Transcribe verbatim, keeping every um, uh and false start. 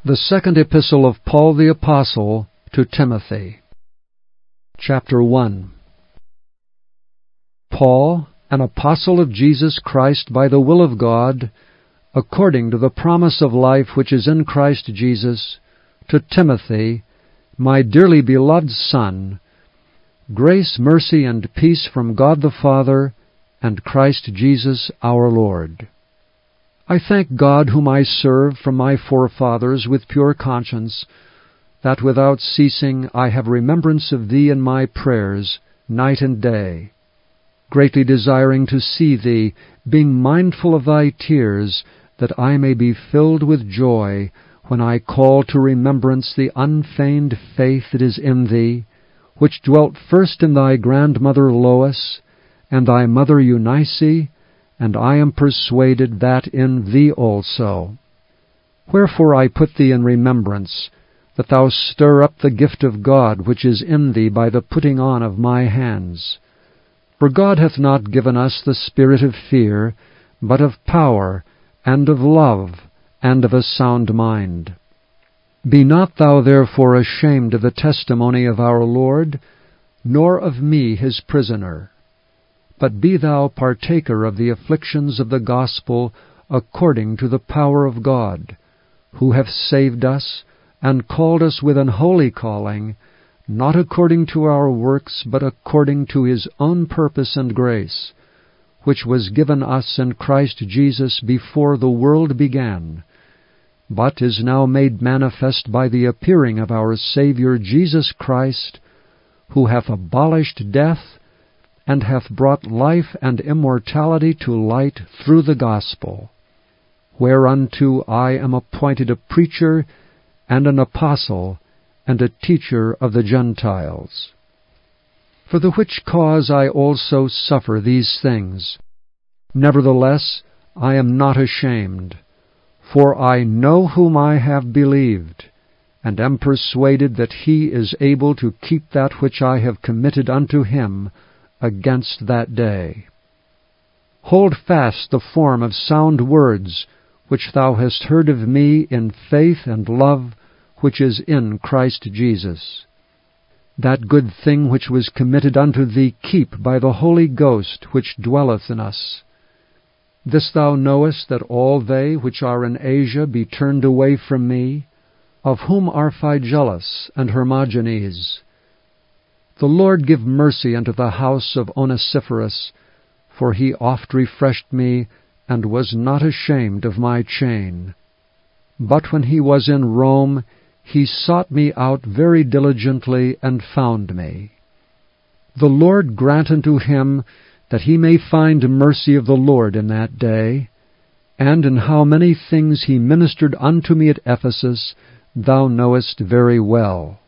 The Second Epistle of Paul the Apostle to Timothy. Chapter one. Paul, an apostle of Jesus Christ by the will of God, according to the promise of life which is in Christ Jesus, to Timothy, my dearly beloved son, grace, mercy, and peace from God the Father and Christ Jesus our Lord. I thank God, whom I serve from my forefathers with pure conscience, that without ceasing I have remembrance of thee in my prayers, night and day, greatly desiring to see thee, being mindful of thy tears, that I may be filled with joy when I call to remembrance the unfeigned faith that is in thee, which dwelt first in thy grandmother Lois, and thy mother Eunice, and I am persuaded that in thee also. Wherefore I put thee in remembrance, that thou stir up the gift of God which is in thee by the putting on of my hands. For God hath not given us the spirit of fear, but of power, and of love, and of a sound mind. Be not thou therefore ashamed of the testimony of our Lord, nor of me his prisoner. But be thou partaker of the afflictions of the gospel according to the power of God, who hath saved us, and called us with an holy calling, not according to our works, but according to his own purpose and grace, which was given us in Christ Jesus before the world began, but is now made manifest by the appearing of our Saviour Jesus Christ, who hath abolished death, and hath brought life and immortality to light through the gospel, whereunto I am appointed a preacher, and an apostle, and a teacher of the Gentiles. For the which cause I also suffer these things. Nevertheless, I am not ashamed, for I know whom I have believed, and am persuaded that he is able to keep that which I have committed unto him against that day. Hold fast the form of sound words which thou hast heard of me in faith and love which is in Christ Jesus. That good thing which was committed unto thee keep by the Holy Ghost which dwelleth in us. This thou knowest, that all they which are in Asia be turned away from me, of whom are Phygellus and Hermogenes. The Lord give mercy unto the house of Onesiphorus, for he oft refreshed me, and was not ashamed of my chain. But when he was in Rome, he sought me out very diligently, and found me. The Lord grant unto him that he may find mercy of the Lord in that day. And in how many things he ministered unto me at Ephesus, thou knowest very well.